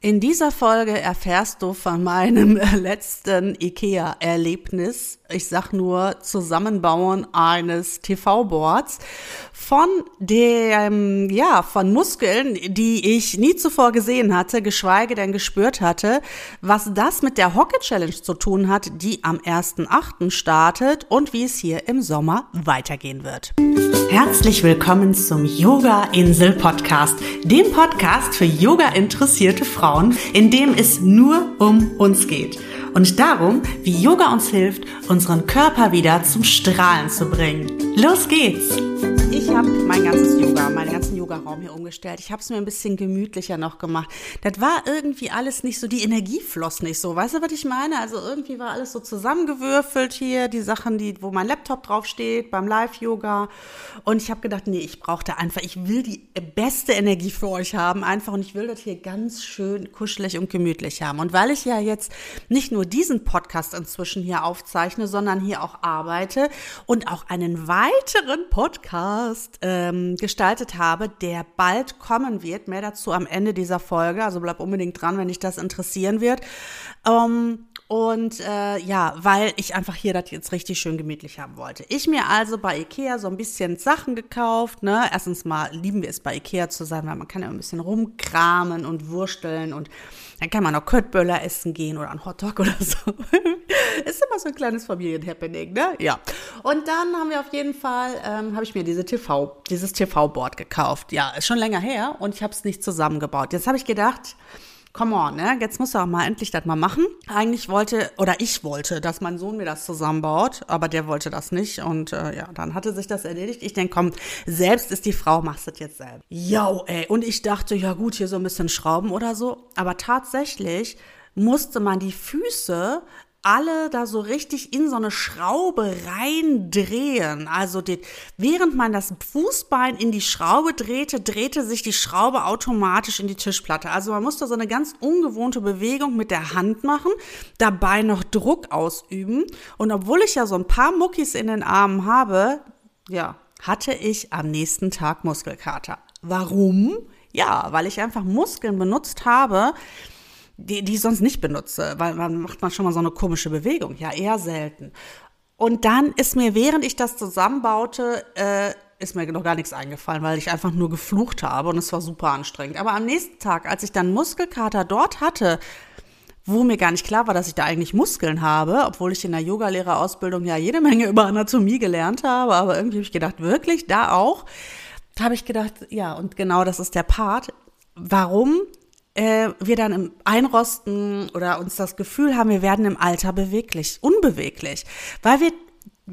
In dieser Folge erfährst du von meinem letzten IKEA-Erlebnis, ich sag nur Zusammenbauen eines TV-Boards, von Muskeln, die ich nie zuvor gesehen hatte, geschweige denn gespürt hatte, was das mit der Hocke-Challenge zu tun hat, die am 1.8. startet und wie es hier im Sommer weitergehen wird. Herzlich willkommen zum Yoga-Insel-Podcast, dem Podcast für Yoga-interessierte Frauen, in dem es nur um uns geht und darum, wie Yoga uns hilft, unseren Körper wieder zum Strahlen zu bringen. Los geht's! Ich habe meinen ganzen Yoga-Raum hier umgestellt. Ich habe es mir ein bisschen gemütlicher noch gemacht. Das war irgendwie alles nicht so, die Energie floss nicht so. Weißt du, was ich meine? Also irgendwie war alles so zusammengewürfelt hier, die Sachen, wo mein Laptop draufsteht, beim Live-Yoga. Und ich habe gedacht, nee, ich will die beste Energie für euch haben einfach und ich will das hier ganz schön kuschelig und gemütlich haben. Und weil ich ja jetzt nicht nur diesen Podcast inzwischen hier aufzeichne, sondern hier auch arbeite und auch einen weiteren Podcast gestaltet habe, der bald kommen wird. Mehr dazu am Ende dieser Folge, also bleib unbedingt dran, wenn dich das interessieren wird. Weil ich einfach hier das jetzt richtig schön gemütlich haben wollte. Ich mir also bei IKEA so ein bisschen Sachen gekauft, ne? Erstens mal lieben wir es, bei IKEA zu sein, weil man kann ja ein bisschen rumkramen und wursteln und dann kann man auch Köttböller essen gehen oder einen Hotdog oder so. Ist immer so ein kleines Familienhappening, ne? Ja. Und dann haben wir auf jeden Fall, habe ich mir dieses TV-Board gekauft. Ja, ist schon länger her und ich habe es nicht zusammengebaut. Jetzt habe ich gedacht, come on, ne? Jetzt muss er auch mal endlich das mal machen. Ich wollte, dass mein Sohn mir das zusammenbaut, aber der wollte das nicht und dann hatte sich das erledigt. Ich denke, komm, selbst ist die Frau, machst das jetzt selber. Und ich dachte, ja gut, hier so ein bisschen schrauben oder so, aber tatsächlich musste man die Füße alle da so richtig in so eine Schraube reindrehen. Also während man das Fußbein in die Schraube drehte sich die Schraube automatisch in die Tischplatte. Also man musste so eine ganz ungewohnte Bewegung mit der Hand machen, dabei noch Druck ausüben. Und obwohl ich ja so ein paar Muckis in den Armen habe, hatte ich am nächsten Tag Muskelkater. Warum? Ja, weil ich einfach Muskeln benutzt habe, die ich sonst nicht benutze, weil man macht schon mal so eine komische Bewegung, ja, eher selten. Und dann ist mir, während ich das zusammenbaute, ist mir noch gar nichts eingefallen, weil ich einfach nur geflucht habe und es war super anstrengend. Aber am nächsten Tag, als ich dann Muskelkater dort hatte, wo mir gar nicht klar war, dass ich da eigentlich Muskeln habe, obwohl ich in der Yogalehrerausbildung ja jede Menge über Anatomie gelernt habe, aber irgendwie habe ich gedacht, wirklich, da auch, habe ich gedacht, ja, und genau das ist der Part, warum wir dann im Einrosten oder uns das Gefühl haben, wir werden im Alter unbeweglich, weil wir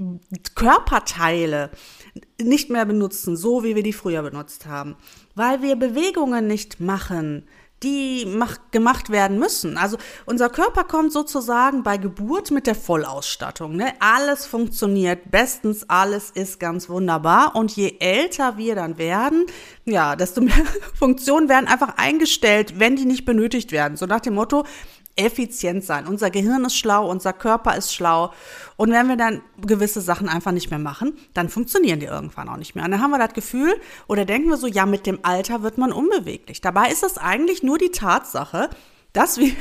Körperteile nicht mehr benutzen, so wie wir die früher benutzt haben, weil wir Bewegungen nicht machen, die gemacht werden müssen. Also unser Körper kommt sozusagen bei Geburt mit der Vollausstattung, ne? Alles funktioniert bestens, alles ist ganz wunderbar und je älter wir dann werden, ja, desto mehr Funktionen werden einfach eingestellt, wenn die nicht benötigt werden. So nach dem Motto, effizient sein. Unser Gehirn ist schlau, unser Körper ist schlau. Und wenn wir dann gewisse Sachen einfach nicht mehr machen, dann funktionieren die irgendwann auch nicht mehr. Und dann haben wir das Gefühl oder denken wir so, ja, mit dem Alter wird man unbeweglich. Dabei ist es eigentlich nur die Tatsache, dass wir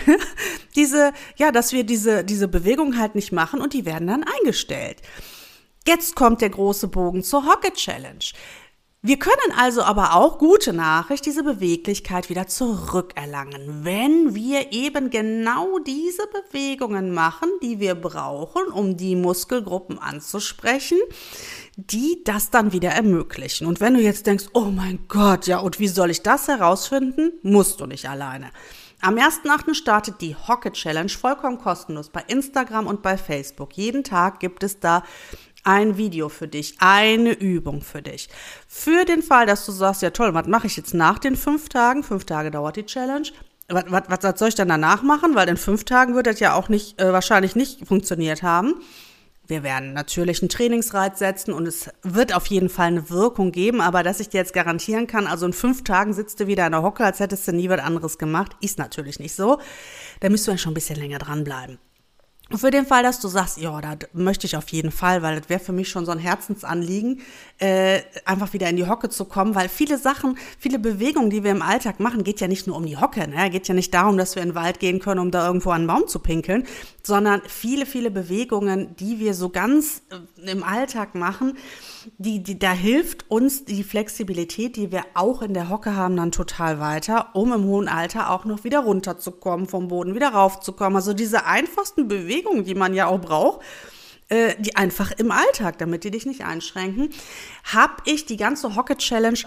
diese Bewegung halt nicht machen und die werden dann eingestellt. Jetzt kommt der große Bogen zur Hocke-Challenge. Wir können also aber auch, gute Nachricht, diese Beweglichkeit wieder zurückerlangen, wenn wir eben genau diese Bewegungen machen, die wir brauchen, um die Muskelgruppen anzusprechen, die das dann wieder ermöglichen. Und wenn du jetzt denkst, oh mein Gott, ja, und wie soll ich das herausfinden? Musst du nicht alleine. Am 1.8. startet die Hocke-Challenge vollkommen kostenlos bei Instagram und bei Facebook. Jeden Tag gibt es da ein Video für dich, eine Übung für dich. Für den Fall, dass du sagst, ja toll, was mache ich jetzt nach den 5 Tagen? 5 Tage dauert die Challenge. Was soll ich dann danach machen? Weil in 5 Tagen wird das ja auch nicht wahrscheinlich nicht funktioniert haben. Wir werden natürlich einen Trainingsreiz setzen und es wird auf jeden Fall eine Wirkung geben, aber dass ich dir jetzt garantieren kann, also in 5 Tagen sitzt du wieder in der Hocke, als hättest du nie was anderes gemacht, ist natürlich nicht so. Da müsst du ja schon ein bisschen länger dranbleiben. Für den Fall, dass du sagst, ja, da möchte ich auf jeden Fall, weil das wäre für mich schon so ein Herzensanliegen, einfach wieder in die Hocke zu kommen, weil viele Sachen, viele Bewegungen, die wir im Alltag machen, geht ja nicht nur um die Hocke, ne? Geht ja nicht darum, dass wir in den Wald gehen können, um da irgendwo an einen Baum zu pinkeln, sondern viele, viele Bewegungen, die wir so ganz im Alltag machen, da hilft uns die Flexibilität, die wir auch in der Hocke haben, dann total weiter, um im hohen Alter auch noch wieder runterzukommen, vom Boden wieder raufzukommen. Also diese einfachsten Bewegungen, die man ja auch braucht, die einfach im Alltag, damit die dich nicht einschränken, habe ich die ganze Hocke-Challenge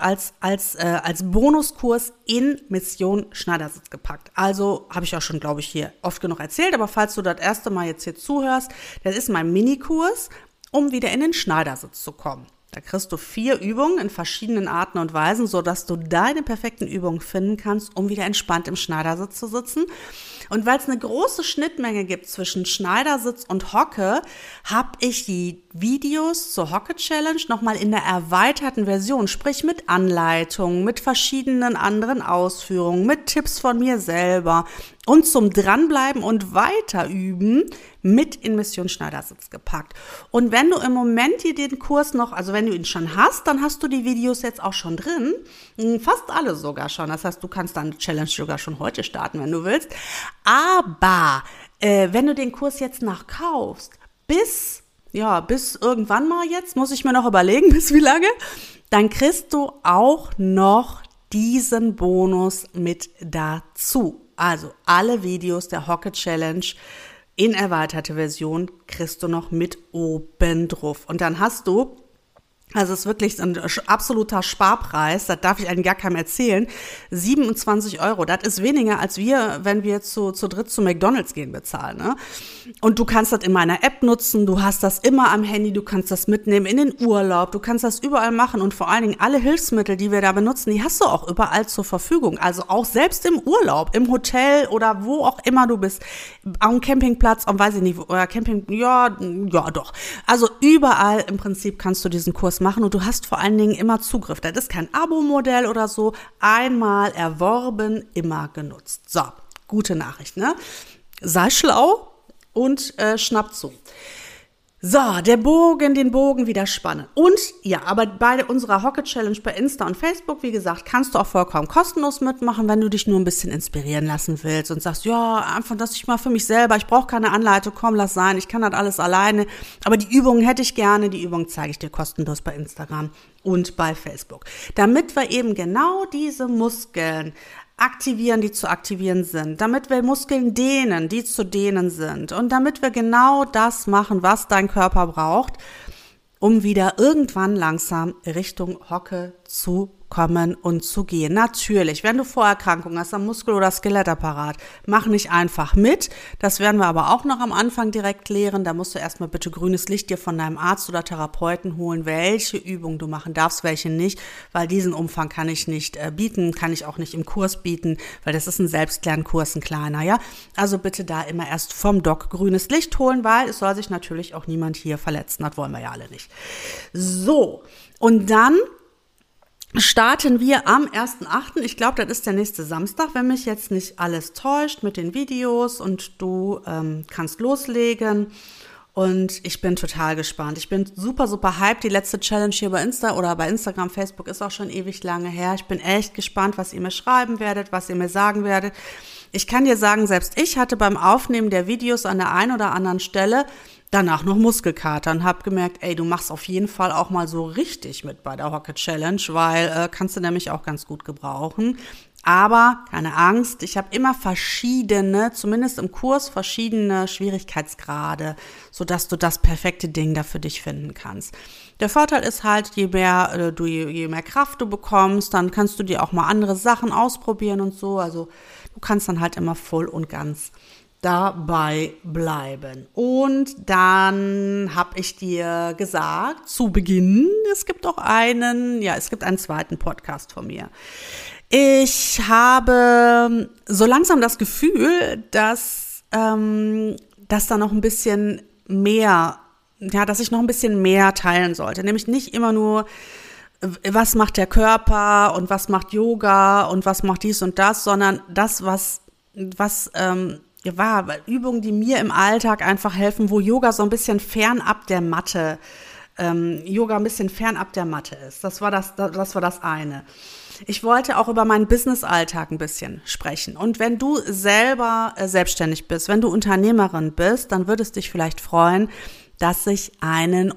als Bonuskurs in Mission Schneidersitz gepackt. Also habe ich auch schon, glaube ich, hier oft genug erzählt, aber falls du das erste Mal jetzt hier zuhörst, das ist mein Minikurs, um wieder in den Schneidersitz zu kommen. Da kriegst du 4 Übungen in verschiedenen Arten und Weisen, sodass du deine perfekten Übungen finden kannst, um wieder entspannt im Schneidersitz zu sitzen. Und weil es eine große Schnittmenge gibt zwischen Schneidersitz und Hocke, habe ich die Videos zur Hocke-Challenge nochmal in der erweiterten Version, sprich mit Anleitungen, mit verschiedenen anderen Ausführungen, mit Tipps von mir selber und zum Dranbleiben und Weiterüben mit in Mission Schneidersitz gepackt. Und wenn du im Moment hier den Kurs noch, also wenn du ihn schon hast, dann hast du die Videos jetzt auch schon drin. Fast alle sogar schon. Das heißt, du kannst deine Challenge sogar schon heute starten, wenn du willst. Aber wenn du den Kurs jetzt noch kaufst, bis irgendwann mal jetzt, muss ich mir noch überlegen, bis wie lange, dann kriegst du auch noch diesen Bonus mit dazu. Also alle Videos der Hocke Challenge in erweiterte Version kriegst du noch mit oben drauf. Und dann hast du, also es ist wirklich ein absoluter Sparpreis, das darf ich eigentlich gar keinem erzählen, 27 €. Das ist weniger, als wir, wenn wir zu dritt zu McDonald's gehen, bezahlen. Ne? Und du kannst das in meiner App nutzen, du hast das immer am Handy, du kannst das mitnehmen in den Urlaub, du kannst das überall machen und vor allen Dingen alle Hilfsmittel, die wir da benutzen, die hast du auch überall zur Verfügung. Also auch selbst im Urlaub, im Hotel oder wo auch immer du bist, am Campingplatz, weiß ich nicht, oder Camping, ja doch. Also überall im Prinzip kannst du diesen Kurs machen und du hast vor allen Dingen immer Zugriff. Das ist kein Abo-Modell oder so. Einmal erworben, immer genutzt. So, gute Nachricht, ne? Sei schlau und schnapp zu. So, den Bogen wieder spannen. Und ja, aber bei unserer Hocke-Challenge bei Insta und Facebook, wie gesagt, kannst du auch vollkommen kostenlos mitmachen, wenn du dich nur ein bisschen inspirieren lassen willst und sagst, ja, einfach, dass ich mal für mich selber, ich brauche keine Anleitung, komm, lass sein, ich kann das alles alleine, aber die Übungen hätte ich gerne, die Übung zeige ich dir kostenlos bei Instagram und bei Facebook. Damit wir eben genau diese Muskeln aktivieren, die zu aktivieren sind, damit wir Muskeln dehnen, die zu dehnen sind und damit wir genau das machen, was dein Körper braucht, um wieder irgendwann langsam Richtung Hocke zu kommen und zu gehen. Natürlich, wenn du Vorerkrankungen hast am Muskel- oder Skelettapparat, mach nicht einfach mit. Das werden wir aber auch noch am Anfang direkt lehren. Da musst du erstmal bitte grünes Licht dir von deinem Arzt oder Therapeuten holen, welche Übung du machen darfst, welche nicht, weil diesen Umfang kann ich nicht bieten, kann ich auch nicht im Kurs bieten, weil das ist ein Selbstlernkurs, ein kleiner, ja. Also bitte da immer erst vom Doc grünes Licht holen, weil es soll sich natürlich auch niemand hier verletzen. Das wollen wir ja alle nicht. So, und dann starten wir am 1.8. Ich glaube, das ist der nächste Samstag, wenn mich jetzt nicht alles täuscht mit den Videos und du kannst loslegen. Und ich bin total gespannt. Ich bin super, super hyped. Die letzte Challenge hier bei Insta oder bei Instagram, Facebook ist auch schon ewig lange her. Ich bin echt gespannt, was ihr mir schreiben werdet, was ihr mir sagen werdet. Ich kann dir sagen, selbst ich hatte beim Aufnehmen der Videos an der einen oder anderen Stelle danach noch Muskelkater und habe gemerkt, ey, du machst auf jeden Fall auch mal so richtig mit bei der Hocke Challenge, weil kannst du nämlich auch ganz gut gebrauchen. Aber keine Angst, ich habe immer verschiedene, zumindest im Kurs, verschiedene Schwierigkeitsgrade, sodass du das perfekte Ding da für dich finden kannst. Der Vorteil ist halt, je mehr Kraft du bekommst, dann kannst du dir auch mal andere Sachen ausprobieren und so. Also du kannst dann halt immer voll und ganz dabei bleiben. Und dann habe ich dir gesagt, zu Beginn, es gibt einen zweiten Podcast von mir. Ich habe so langsam das Gefühl, dass da noch ein bisschen mehr, dass ich noch ein bisschen mehr teilen sollte. Nämlich nicht immer nur, was macht der Körper und was macht Yoga und was macht dies und das, sondern das, was Übungen, die mir im Alltag einfach helfen, wo Yoga so ein bisschen fernab der Matte, ist. Das war das eine. Ich wollte auch über meinen Business-Alltag ein bisschen sprechen. Und wenn du selber selbstständig bist, wenn du Unternehmerin bist, dann würde es dich vielleicht freuen, dass ich einen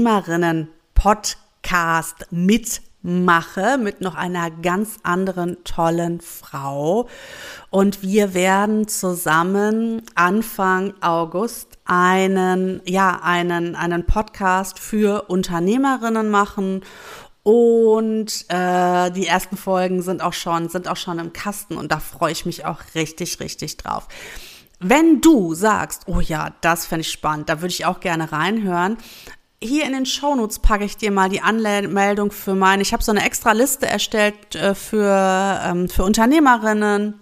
Unternehmerinnen-Podcast mitmache mit noch einer ganz anderen tollen Frau. Und wir werden zusammen Anfang August einen Podcast für Unternehmerinnen machen. Und die ersten Folgen sind auch schon im Kasten und da freue ich mich auch richtig, richtig drauf. Wenn du sagst, oh ja, das fände ich spannend, da würde ich auch gerne reinhören, hier in den Shownotes packe ich dir mal die Anmeldung ich habe so eine extra Liste erstellt für Unternehmerinnen,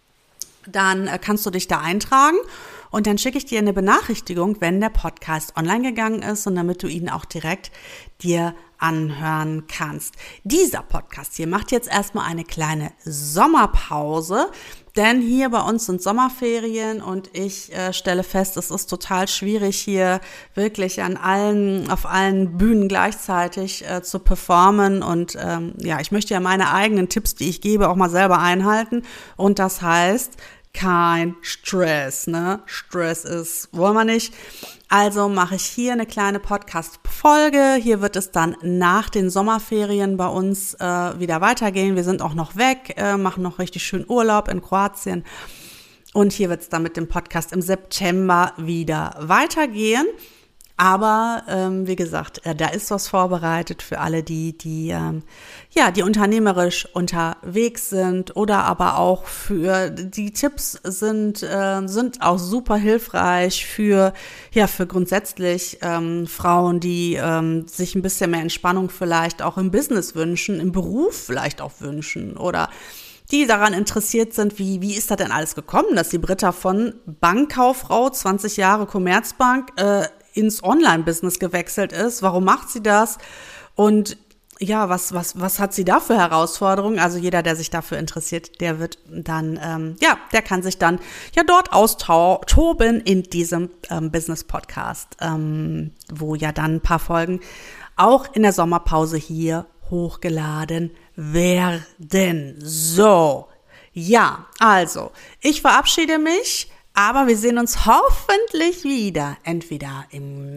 dann kannst du dich da eintragen. Und dann schicke ich dir eine Benachrichtigung, wenn der Podcast online gegangen ist und damit du ihn auch direkt dir anhören kannst. Dieser Podcast hier macht jetzt erstmal eine kleine Sommerpause, denn hier bei uns sind Sommerferien und ich stelle fest, es ist total schwierig hier wirklich auf allen Bühnen gleichzeitig zu performen und ich möchte ja meine eigenen Tipps, die ich gebe, auch mal selber einhalten und das heißt, kein Stress, ne? Wollen wir nicht. Also mache ich hier eine kleine Podcast-Folge. Hier wird es dann nach den Sommerferien bei uns wieder weitergehen. Wir sind auch noch weg, machen noch richtig schön Urlaub in Kroatien. Und hier wird es dann mit dem Podcast im September wieder weitergehen. Aber wie gesagt, da ist was vorbereitet für alle, die unternehmerisch unterwegs sind oder aber auch für die Tipps sind auch super hilfreich für grundsätzlich Frauen, die sich ein bisschen mehr Entspannung vielleicht auch im Business wünschen, im Beruf vielleicht auch wünschen oder die daran interessiert sind, wie ist das denn alles gekommen, dass die Britta von Bankkauffrau, 20 Jahre Commerzbank, ins Online-Business gewechselt ist. Warum macht sie das? Und ja, was hat sie da für Herausforderungen? Also jeder, der sich dafür interessiert, der wird dann, der kann sich dann dort austoben in diesem Business-Podcast, wo ja dann ein paar Folgen auch in der Sommerpause hier hochgeladen werden. So, ja, also, ich verabschiede mich. Aber wir sehen uns hoffentlich wieder, entweder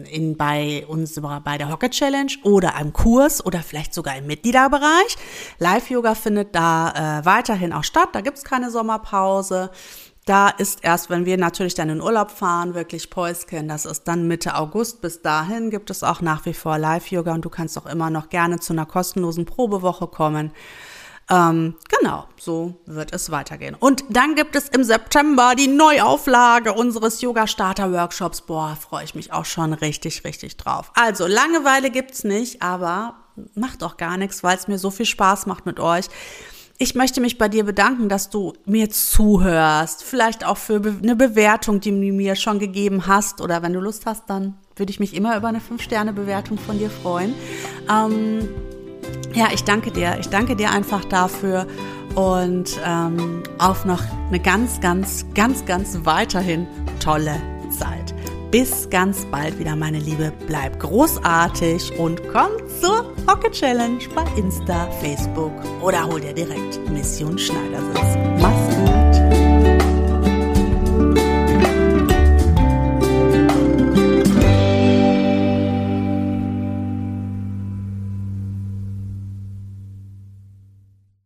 bei der Hocker Challenge oder einem Kurs oder vielleicht sogar im Mitgliederbereich. Live-Yoga findet da weiterhin auch statt, da gibt's keine Sommerpause. Da ist erst, wenn wir natürlich dann in Urlaub fahren, wirklich Päuschen, das ist dann Mitte August. Bis dahin gibt es auch nach wie vor Live-Yoga und du kannst auch immer noch gerne zu einer kostenlosen Probewoche kommen. Genau, so wird es weitergehen. Und dann gibt es im September die Neuauflage unseres Yoga-Starter-Workshops. Boah, freue ich mich auch schon richtig, richtig drauf. Also, Langeweile gibt's nicht, aber macht auch gar nichts, weil es mir so viel Spaß macht mit euch. Ich möchte mich bei dir bedanken, dass du mir zuhörst. Vielleicht auch für eine Bewertung, die du mir schon gegeben hast. Oder wenn du Lust hast, dann würde ich mich immer über eine 5-Sterne-Bewertung von dir freuen. Ich danke dir. Ich danke dir einfach dafür und auf noch eine ganz, ganz, ganz, ganz weiterhin tolle Zeit. Bis ganz bald wieder, meine Liebe. Bleib großartig und komm zur Hocker Challenge bei Insta, Facebook oder hol dir direkt Mission Schneidersitz. Mach's gut.